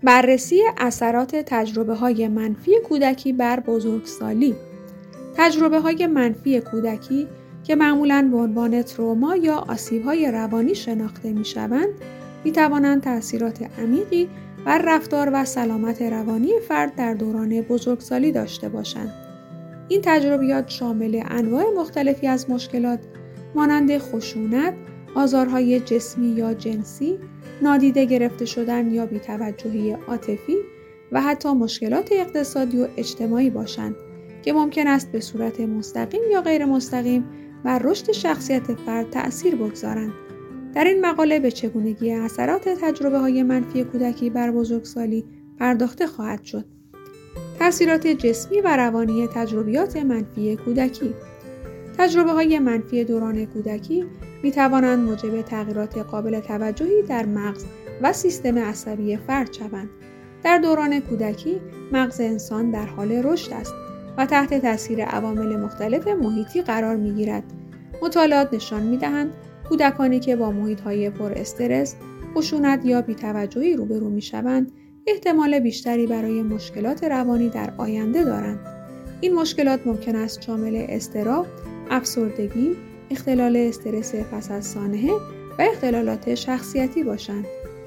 بررسی اثرات تجربه‌های منفی کودکی بر بزرگسالی. تجربه‌های منفی کودکی که معمولاً به عنوان تروما یا آسیب‌های روانی شناخته می‌شوند، می‌توانند تأثیرات عمیقی بر رفتار و سلامت روانی فرد در دوران بزرگسالی داشته باشند. این تجربیات شامل انواع مختلفی از مشکلات مانند خشونت، آزارهای جسمی یا جنسی، نادیده گرفته شدن یا بی‌توجهی عاطفی و حتی مشکلات اقتصادی و اجتماعی باشند که ممکن است به صورت مستقیم یا غیر مستقیم بر رشد شخصیت فرد تأثیر بگذارند. در این مقاله به چگونگی اثرات تجربه‌های منفی کودکی بر بزرگسالی پرداخته خواهد شد. تأثیرات جسمی و روانی تجربیات منفی کودکی. تجربه‌های منفی دوران کودکی می‌توانند موجب تغییرات قابل توجهی در مغز و سیستم عصبی فرد شوند. در دوران کودکی مغز انسان در حال رشد است و تحت تاثیر عوامل مختلف محیطی قرار می‌گیرد. مطالعات نشان می‌دهند کودکانی که با محیط‌های پر استرس، خشونت یا بی‌توجهی روبرو می‌شوند، احتمال بیشتری برای مشکلات روانی در آینده دارند. این مشکلات ممکن است شامل اضطراب، افسردگی، اختلال استرس پس از سانحه و اختلالات شخصیتی باشند.